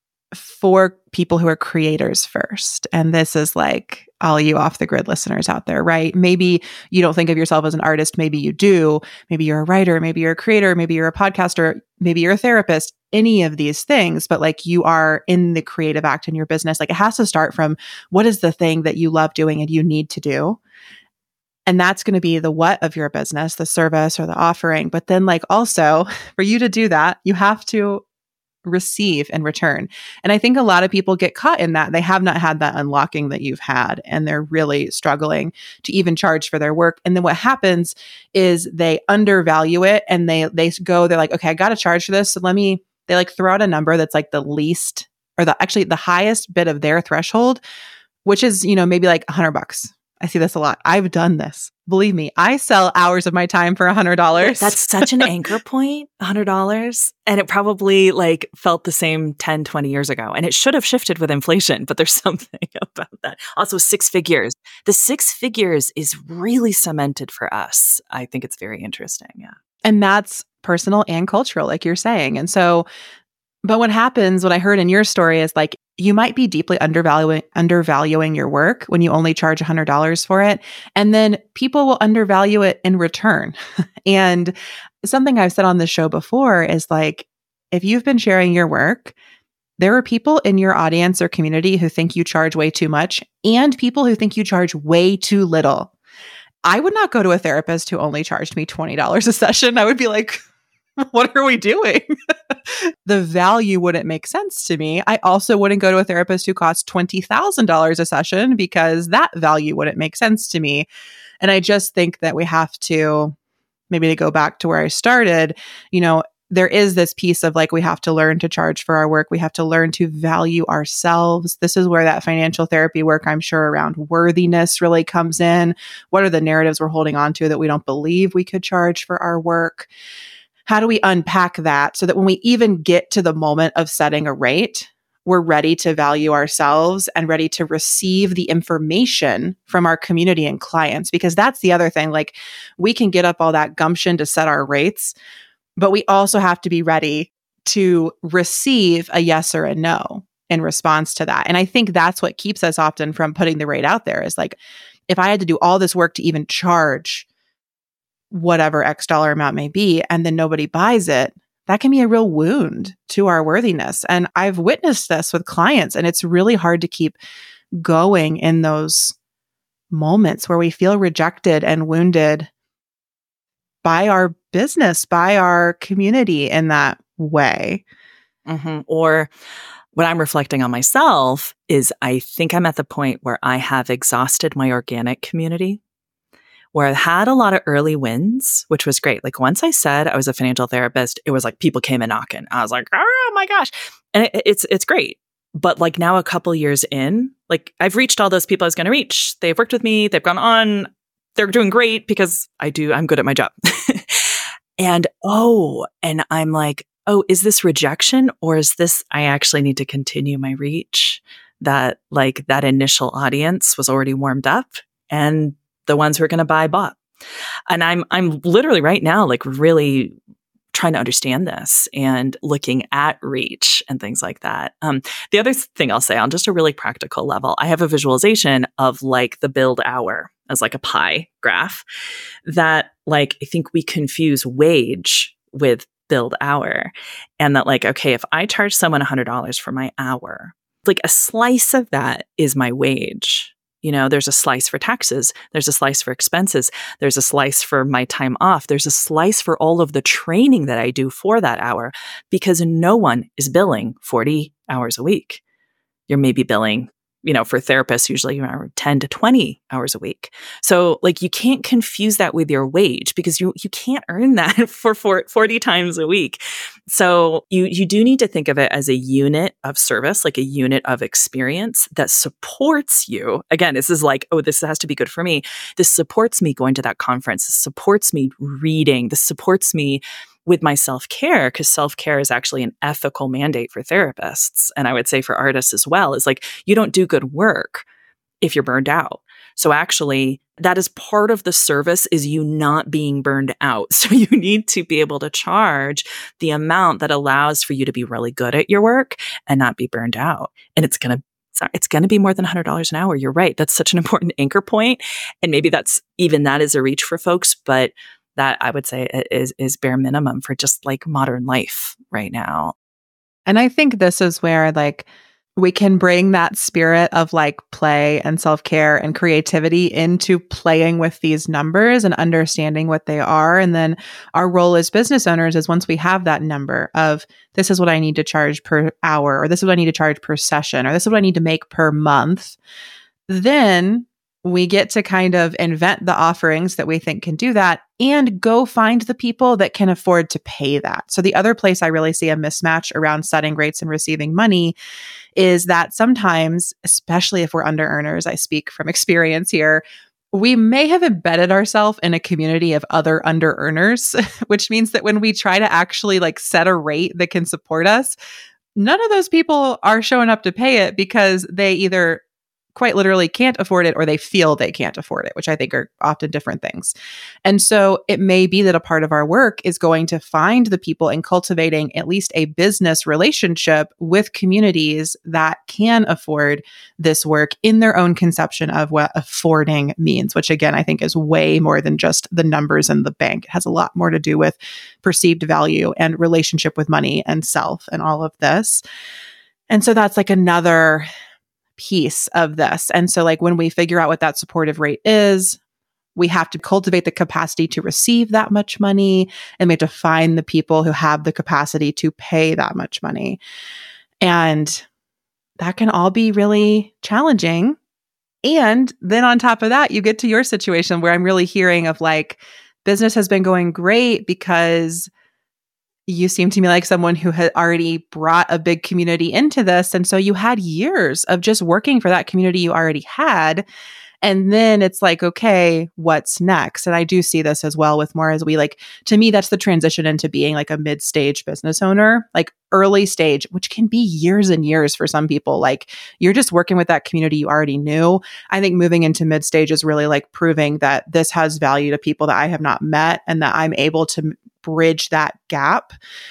for people who are creators first, and this is like all you off the grid listeners out there, right? Maybe you don't think of yourself as an artist. Maybe you do. Maybe you're a writer. Maybe you're a creator. Maybe you're a podcaster. Maybe you're a therapist, any of these things, but like you are in the creative act in your business. Like it has to start from what is the thing that you love doing and you need to do. And that's going to be the what of your business, the service or the offering. But then like also for you to do that, you have to receive and return. And I think a lot of people get caught in that. They have not had that unlocking that you've had, and they're really struggling to even charge for their work. And then what happens is they undervalue it, and they're like, okay, I got to charge for this. So they like throw out a number that's like the least or the highest bit of their threshold, which is, maybe like $100. I see this a lot. I've done this. Believe me, I sell hours of my time for $100. That's such an anchor point, $100. And it probably like felt the same 10, 20 years ago. And it should have shifted with inflation, but there's something about that. Also, 6 figures. The 6 figures is really cemented for us. I think it's very interesting. Yeah. And that's personal and cultural, like you're saying. And so, but what I heard in your story is like, you might be deeply undervaluing your work when you only charge $100 for it. And then people will undervalue it in return. And something I've said on the show before is like, if you've been sharing your work, there are people in your audience or community who think you charge way too much and people who think you charge way too little. I would not go to a therapist who only charged me $20 a session. I would be like, what are we doing? The value wouldn't make sense to me. I also wouldn't go to a therapist who costs $20,000 a session because that value wouldn't make sense to me. And I just think that we have to, maybe to go back to where I started, there is this piece of like, we have to learn to charge for our work. We have to learn to value ourselves. This is where that financial therapy work, I'm sure, around worthiness really comes in. What are the narratives we're holding on to that we don't believe we could charge for our work? How do we unpack that so that when we even get to the moment of setting a rate, we're ready to value ourselves and ready to receive the information from our community and clients? Because that's the other thing. Like, we can get up all that gumption to set our rates, but we also have to be ready to receive a yes or a no in response to that. And I think that's what keeps us often from putting the rate out there is like, if I had to do all this work to even charge whatever X dollar amount may be, and then nobody buys it, that can be a real wound to our worthiness. And I've witnessed this with clients, and it's really hard to keep going in those moments where we feel rejected and wounded by our business, by our community in that way. Mm-hmm. Or what I'm reflecting on myself is I think I'm at the point where I have exhausted my organic community, where I had a lot of early wins, which was great. Like once I said I was a financial therapist, it was like people came in knocking. I was like, oh my gosh. And it's great. But like now a couple years in, like I've reached all those people I was going to reach. They've worked with me. They've gone on. they're doing great because I'm good at my job. And I'm like, oh, is this rejection or is this, I actually need to continue my reach? That like that initial audience was already warmed up and the ones who are going to buy bought. And I'm literally right now, like really trying to understand this and looking at reach and things like that. The other thing I'll say on just a really practical level, I have a visualization of like the build hour as like a pie graph that like, I think we confuse wage with build hour. And that like, okay, if I charge someone $100 for my hour, like a slice of that is my wage. You know, there's a slice for taxes. There's a slice for expenses. There's a slice for my time off. There's a slice for all of the training that I do for that hour because no one is billing 40 hours a week. You're maybe billing, you know, for therapists, usually around 10 to 20 hours a week. So like you can't confuse that with your wage because you can't earn that for 40 times a week. So you do need to think of it as a unit of service, like a unit of experience that supports you. Again, this is like, oh, this has to be good for me. This supports me going to that conference. This supports me reading. This supports me with my self-care, because self-care is actually an ethical mandate for therapists. And I would say for artists as well, is like, you don't do good work if you're burned out. So actually, that is part of the service is you not being burned out. So you need to be able to charge the amount that allows for you to be really good at your work and not be burned out. And it's going to be more than $100 an hour. You're right. That's such an important anchor point. And maybe that is a reach for folks, but that I would say is bare minimum for just like modern life right now. And I think this is where like we can bring that spirit of like play and self-care and creativity into playing with these numbers and understanding what they are. And then our role as business owners is once we have that number of this is what I need to charge per hour, or this is what I need to charge per session, or this is what I need to make per month, then we get to kind of invent the offerings that we think can do that and go find the people that can afford to pay that. So the other place I really see a mismatch around setting rates and receiving money is that sometimes, especially if we're under earners, I speak from experience here, we may have embedded ourselves in a community of other under earners, which means that when we try to actually like set a rate that can support us, none of those people are showing up to pay it because they either quite literally can't afford it or they feel they can't afford it, which I think are often different things. And so it may be that a part of our work is going to find the people and cultivating at least a business relationship with communities that can afford this work in their own conception of what affording means, which again, I think is way more than just the numbers in the bank. It has a lot more to do with perceived value and relationship with money and self and all of this. And so that's like another piece of this. And so like when we figure out what that supportive rate is, we have to cultivate the capacity to receive that much money, and we have to find the people who have the capacity to pay that much money. And that can all be really challenging. And then on top of that, you get to your situation where I'm really hearing of like, business has been going great because you seem to me like someone who had already brought a big community into this. And so you had years of just working for that community you already had. And then it's like, okay, what's next? And I do see this as well with more as we like, to me, that's the transition into being like a mid-stage business owner, like early stage, which can be years and years for some people. Like you're just working with that community you already knew. I think moving into mid-stage is really like proving that this has value to people that I have not met and that I'm able to bridge that gap.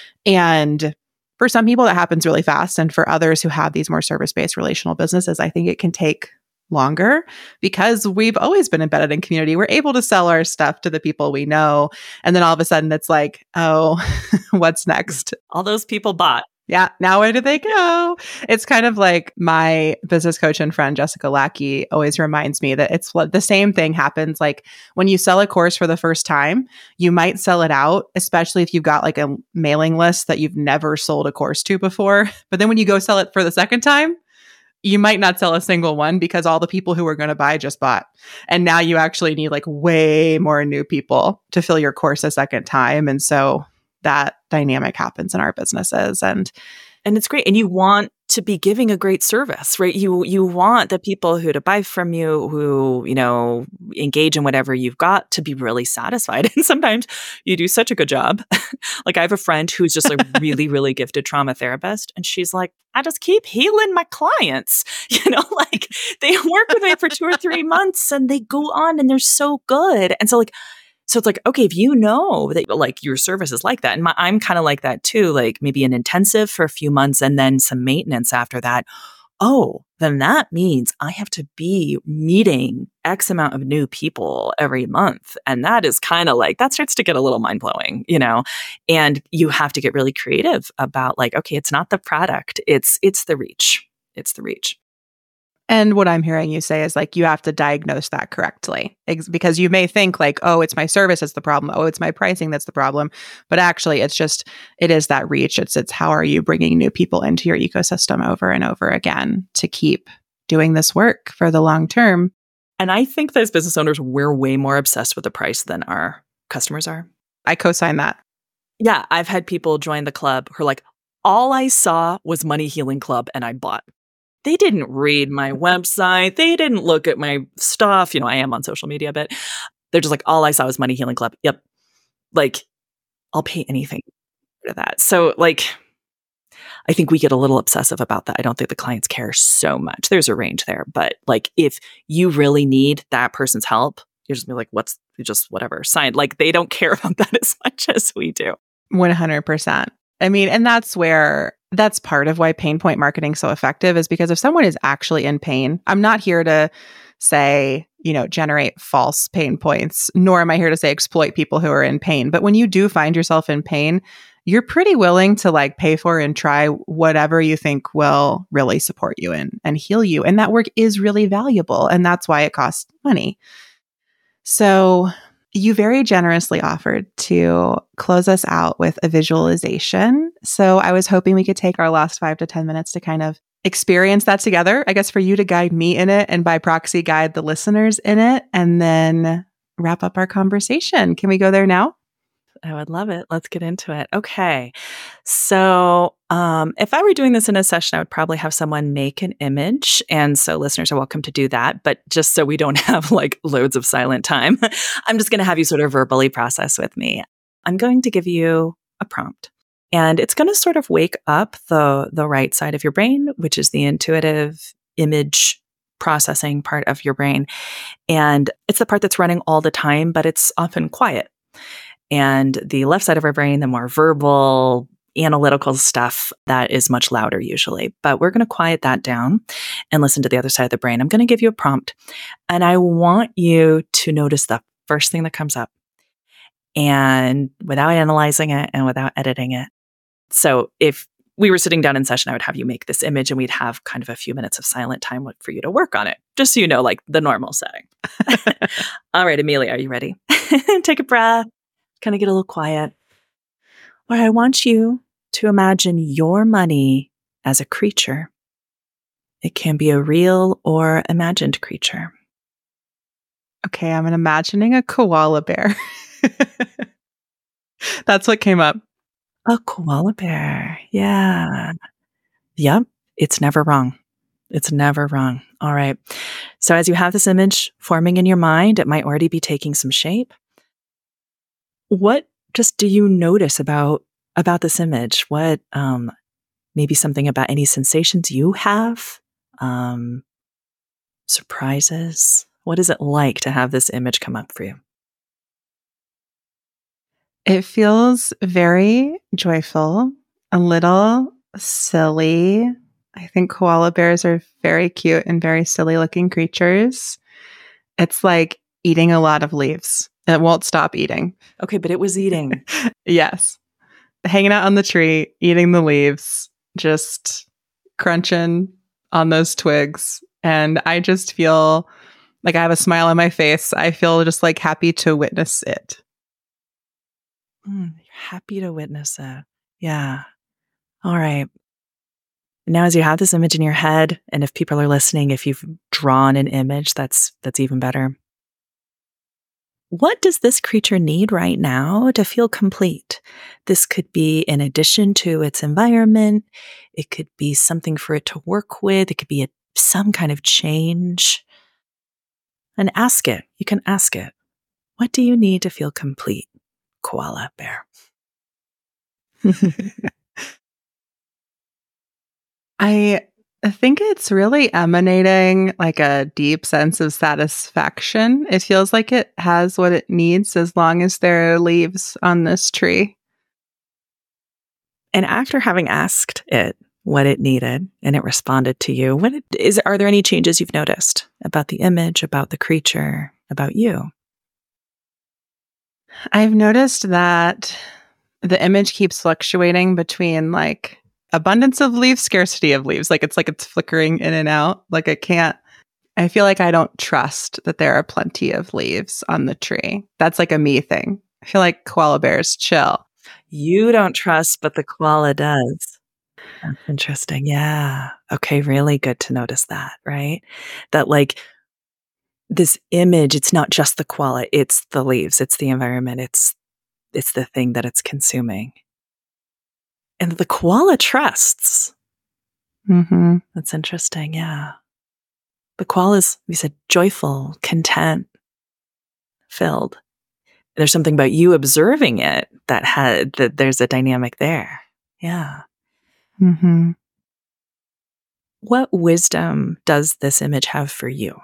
And for some people, that happens really fast. And for others who have these more service-based relational businesses, I think it can take longer because we've always been embedded in community. We're able to sell our stuff to the people we know. And then all of a sudden it's like, oh, what's next? All those people bought. Yeah. Now where do they go? It's kind of like my business coach and friend, Jessica Lackey, always reminds me that it's the same thing happens. Like when you sell a course for the first time, you might sell it out, especially if you've got like a mailing list that you've never sold a course to before. But then when you go sell it for the second time, you might not sell a single one because all the people who were going to buy just bought. And now you actually need like way more new people to fill your course a second time. And so that dynamic happens in our businesses. And it's great. And you want to be giving a great service, right? You want the people who to buy from you, who, engage in whatever you've got, to be really satisfied. And sometimes you do such a good job. Like I have a friend who's just a really, really gifted trauma therapist. And she's like, I just keep healing my clients. Like they work with me for 2 or 3 months and they go on and they're so good. And so it's like, okay, if you know that like your service is like that, and I'm kind of like that too, like maybe an intensive for a few months and then some maintenance after that. Oh, then that means I have to be meeting X amount of new people every month. And that is kind of like, that starts to get a little mind blowing, and you have to get really creative about like, okay, it's not the product, it's the reach. It's the reach. And what I'm hearing you say is like, you have to diagnose that correctly, because you may think like, oh, it's my service that's the problem. Oh, it's my pricing that's the problem. But actually, it is that reach. It's how are you bringing new people into your ecosystem over and over again to keep doing this work for the long term. And I think that as business owners, we're way more obsessed with the price than our customers are. I co-sign that. Yeah. I've had people join the club who are like, all I saw was Money Healing Club and I bought. They didn't read my website. They didn't look at my stuff. I am on social media, but they're just like, all I saw was Money Healing Club. Yep. Like, I'll pay anything for that. So like, I think we get a little obsessive about that. I don't think the clients care so much. There's a range there, but like, if you really need that person's help, you're just be like, whatever, sign. Like, they don't care about that as much as we do. 100%. I mean, and that's part of why pain point marketing is so effective, is because if someone is actually in pain, I'm not here to say, generate false pain points, nor am I here to say exploit people who are in pain. But when you do find yourself in pain, you're pretty willing to like pay for and try whatever you think will really support you and heal you. And that work is really valuable. And that's why it costs money. So you very generously offered to close us out with a visualization. So I was hoping we could take our last 5 to 10 minutes to kind of experience that together, I guess, for you to guide me in it and by proxy guide the listeners in it, and then wrap up our conversation. Can we go there now? I would love it. Let's get into it. Okay. So if I were doing this in a session, I would probably have someone make an image. And so listeners are welcome to do that. But just so we don't have like loads of silent time, I'm just going to have you sort of verbally process with me. I'm going to give you a prompt. And it's going to sort of wake up the right side of your brain, which is the intuitive image processing part of your brain. And it's the part that's running all the time, but it's often quiet. And the left side of our brain, the more verbal, analytical stuff, that is much louder usually. But we're going to quiet that down and listen to the other side of the brain. I'm going to give you a prompt. And I want you to notice the first thing that comes up, and without analyzing it and without editing it. So if we were sitting down in session, I would have you make this image and we'd have kind of a few minutes of silent time for you to work on it, just so you know, like the normal setting. All right, Amelia, are you ready? Take a breath. Kind of get a little quiet. Where I want you to imagine your money as a creature. It can be a real or imagined creature. Okay, I'm imagining a koala bear. That's what came up. A koala bear. Yeah. Yep. It's never wrong. It's never wrong. All right. So as you have this image forming in your mind, it might already be taking some shape. What just do you notice about this image? What maybe something about any sensations you have? Surprises? What is it like to have this image come up for you? It feels very joyful, a little silly. I think koala bears are very cute and very silly looking creatures. It's like eating a lot of leaves. It won't stop eating. Okay, but it was eating. Yes. Hanging out on the tree, eating the leaves, just crunching on those twigs. And I just feel like I have a smile on my face. I feel just like happy to witness it. You're happy to witness it. Yeah. All right. Now, as you have this image in your head, and if people are listening, if you've drawn an image, that's even better. what does this creature need right now to feel complete? This could be in addition to its environment. It could be something for it to work with. It could be some kind of change. And ask it. You can ask it. What do you need to feel complete, koala bear? I think it's really emanating like a deep sense of satisfaction. It feels like it has what it needs as long as there are leaves on this tree. And after having asked it what it needed and it responded to you, are there any changes you've noticed about the image, about the creature, about you? I've noticed that the image keeps fluctuating between like abundance of leaves, scarcity of leaves. Like it's flickering in and out. Like I feel like I don't trust that there are plenty of leaves on the tree. That's like a me thing. I feel like koala bears chill. You don't trust, but the koala does. That's interesting. Yeah. Okay. Really good to notice that, right? That like this image, it's not just the koala, it's the leaves, it's the environment, it's the thing that it's consuming. And the koala trusts. Mm-hmm. That's interesting. Yeah. The koala is, we said, joyful, content, filled. There's something about you observing it that there's a dynamic there. Yeah. Mm-hmm. What wisdom does this image have for you?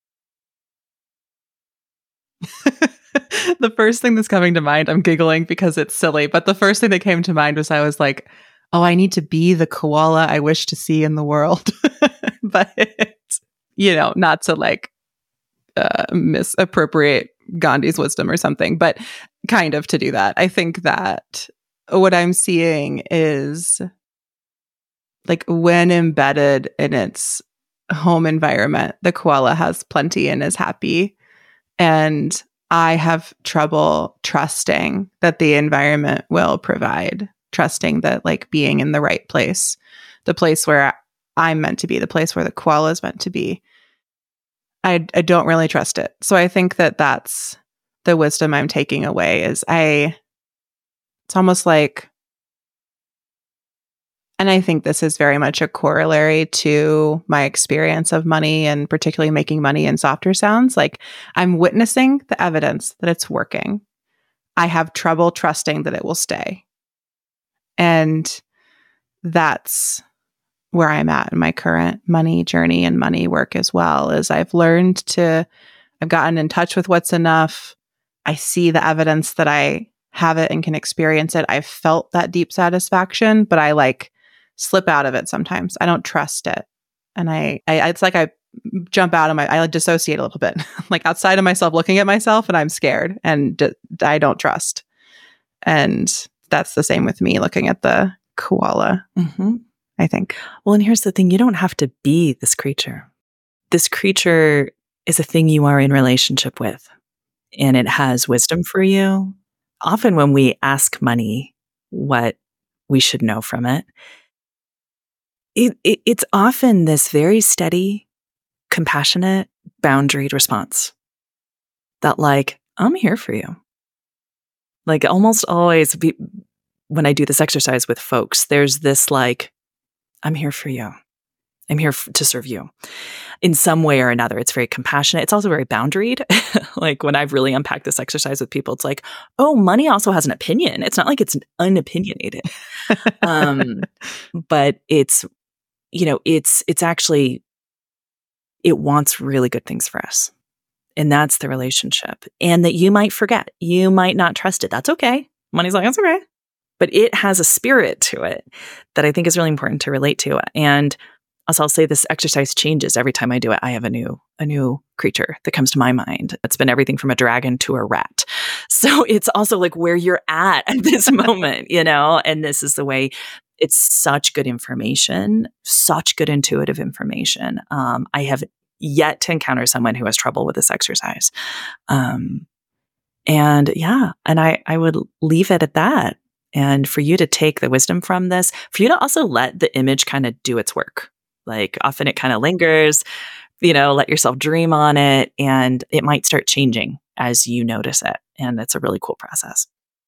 The first thing that's coming to mind, I'm giggling because it's silly, but the first thing that came to mind was I was like, oh, I need to be the koala I wish to see in the world. But, not to like misappropriate Gandhi's wisdom or something, but kind of to do that. I think that what I'm seeing is like when embedded in its home environment, the koala has plenty and is happy. And I have trouble trusting that the environment will provide, trusting that like being in the right place, the place where I'm meant to be, the place where the koala is meant to be. I don't really trust it. So I think that that's the wisdom I'm taking away is it's almost like, and I think this is very much a corollary to my experience of money and particularly making money in softer sounds. Like I'm witnessing the evidence that it's working. I have trouble trusting that it will stay. And that's where I'm at in my current money journey and money work as well, is I've gotten in touch with what's enough. I see the evidence that I have it and can experience it. I've felt that deep satisfaction, but I like slip out of it sometimes. I don't trust it. And it's like I jump out of I dissociate a little bit, like outside of myself, looking at myself, and I'm scared and I don't trust. And that's the same with me looking at the koala, I think. Well, and here's the thing. You don't have to be this creature. This creature is a thing you are in relationship with, and it has wisdom for you. Often when we ask money what we should know from it, it's often this very steady, compassionate, boundaried response that like, I'm here for you. Like almost always when I do this exercise with folks, there's this like, I'm here for you. I'm here to serve you in some way or another. It's very compassionate. It's also very boundaried. Like when I've really unpacked this exercise with people, it's like, oh, money also has an opinion. It's not like it's unopinionated. But it's actually, it wants really good things for us. And that's the relationship. And that you might forget. You might not trust it. That's okay. Money's like, that's okay. But it has a spirit to it that I think is really important to relate to. And also, I'll say this exercise changes every time I do it. I have a new creature that comes to my mind. It's been everything from a dragon to a rat. So it's also like where you're at this moment, and this is the way. It's such good information, such good intuitive information. I have yet to encounter someone who has trouble with this exercise. And I would leave it at that. And for you to take the wisdom from this, for you to also let the image kind of do its work. Like often it kind of lingers, let yourself dream on it, and it might start changing as you notice it. And it's a really cool process.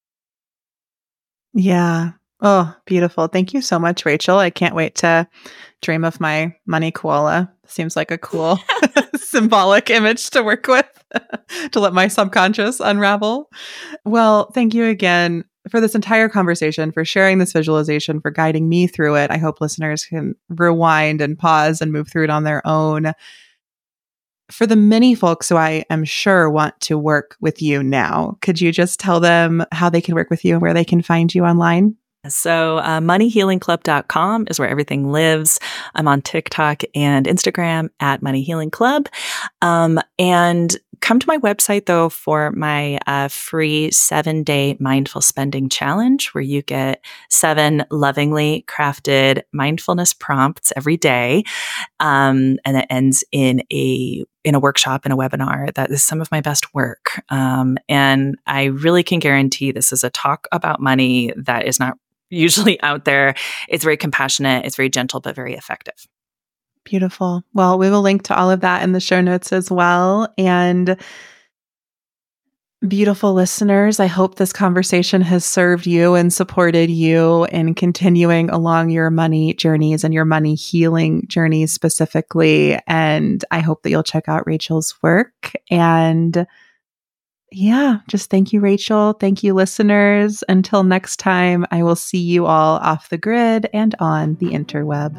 Yeah. Oh, beautiful. Thank you so much, Rachel. I can't wait to dream of my money koala. Seems like a cool symbolic image to work with to let my subconscious unravel. Well, thank you again for this entire conversation, for sharing this visualization, for guiding me through it. I hope listeners can rewind and pause and move through it on their own. For the many folks who I am sure want to work with you now, could you just tell them how they can work with you and where they can find you online? So moneyhealingclub.com is where everything lives. I'm on TikTok and Instagram at Money Healing Club. And come to my website, though, for my free 7-day mindful spending challenge, where you get 7 lovingly crafted mindfulness prompts every day. And it ends in a workshop, in a webinar that is some of my best work. And I really can guarantee this is a talk about money that is not usually out there. It's very compassionate, it's very gentle, but very effective. Beautiful. Well, we will link to all of that in the show notes as well. And beautiful listeners, I hope this conversation has served you and supported you in continuing along your money journeys and your money healing journeys specifically. And I hope that you'll check out Rachel's work. And yeah, just thank you, Rachel. Thank you, listeners. Until next time, I will see you all off the grid and on the interweb.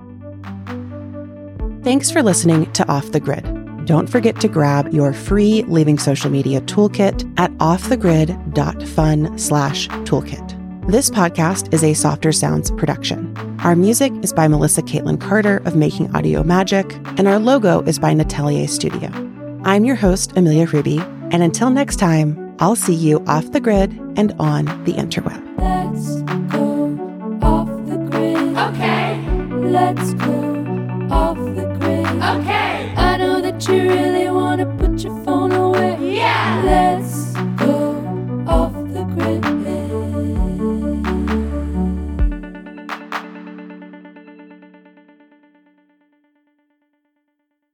Thanks for listening to Off the Grid. Don't forget to grab your free Leaving Social Media toolkit at offthegrid.fun/toolkit. This podcast is a Softer Sounds production. Our music is by Melissa Caitlin Carter of Making Audio Magic, and our logo is by Natelier Studio. I'm your host, Amelia Ruby, and until next time, I'll see you off the grid and on the interweb. Let's go off the grid. Okay. Let's go